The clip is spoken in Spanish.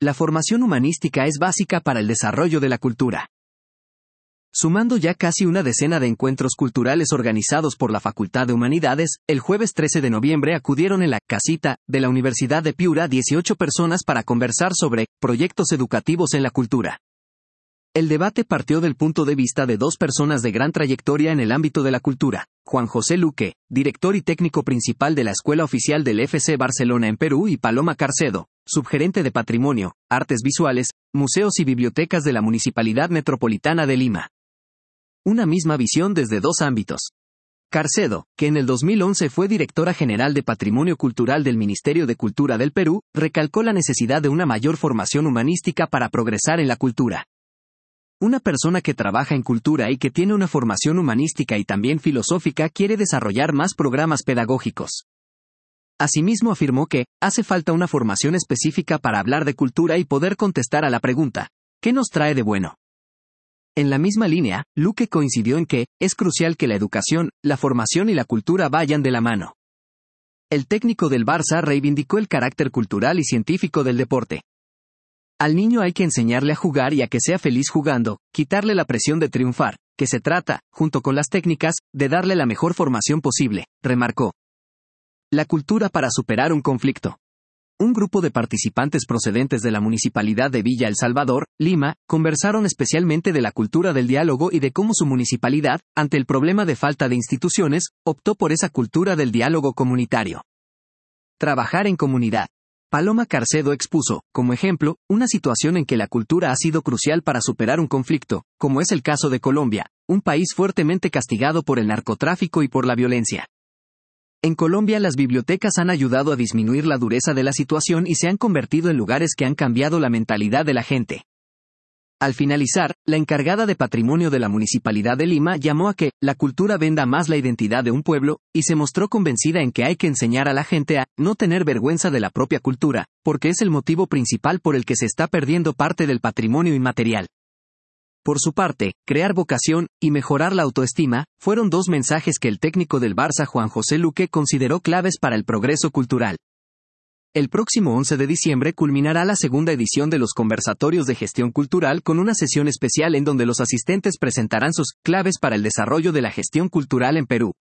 la formación humanística es básica para el desarrollo de la cultura. Sumando ya casi una decena de encuentros culturales organizados por la Facultad de Humanidades, el jueves 13 de noviembre acudieron en la casita de la Universidad de Piura 18 personas para conversar sobre proyectos educativos en la cultura. El debate partió del punto de vista de dos personas de gran trayectoria en el ámbito de la cultura: Juan José Luque, director y técnico principal de la Escuela Oficial del FC Barcelona en Perú, y Paloma Carcedo, subgerente de Patrimonio, Artes Visuales, Museos y Bibliotecas de la Municipalidad Metropolitana de Lima. Una misma visión desde dos ámbitos. Carcedo, que en el 2011 fue directora general de Patrimonio Cultural del Ministerio de Cultura del Perú, recalcó la necesidad de una mayor formación humanística para progresar en la cultura. Una persona que trabaja en cultura y que tiene una formación humanística y también filosófica quiere desarrollar más programas pedagógicos. Asimismo afirmó que hace falta una formación específica para hablar de cultura y poder contestar a la pregunta: ¿qué nos trae de bueno? En la misma línea, Luque coincidió en que es crucial que la educación, la formación y la cultura vayan de la mano. El técnico del Barça reivindicó el carácter cultural y científico del deporte. Al niño hay que enseñarle a jugar y a que sea feliz jugando, quitarle la presión de triunfar, que se trata, junto con las técnicas, de darle la mejor formación posible, remarcó. La cultura para superar un conflicto. Un grupo de participantes procedentes de la Municipalidad de Villa El Salvador, Lima, conversaron especialmente de la cultura del diálogo y de cómo su municipalidad, ante el problema de falta de instituciones, optó por esa cultura del diálogo comunitario. Trabajar en comunidad. Paloma Carcedo expuso, como ejemplo, una situación en que la cultura ha sido crucial para superar un conflicto, como es el caso de Colombia, un país fuertemente castigado por el narcotráfico y por la violencia. En Colombia las bibliotecas han ayudado a disminuir la dureza de la situación y se han convertido en lugares que han cambiado la mentalidad de la gente. Al finalizar, la encargada de patrimonio de la Municipalidad de Lima llamó a que la cultura venda más la identidad de un pueblo, y se mostró convencida en que hay que enseñar a la gente a no tener vergüenza de la propia cultura, porque es el motivo principal por el que se está perdiendo parte del patrimonio inmaterial. Por su parte, crear vocación y mejorar la autoestima fueron dos mensajes que el técnico del Barça Juan José Luque consideró claves para el progreso cultural. El próximo 11 de diciembre culminará la segunda edición de los conversatorios de gestión cultural con una sesión especial en donde los asistentes presentarán sus claves para el desarrollo de la gestión cultural en Perú.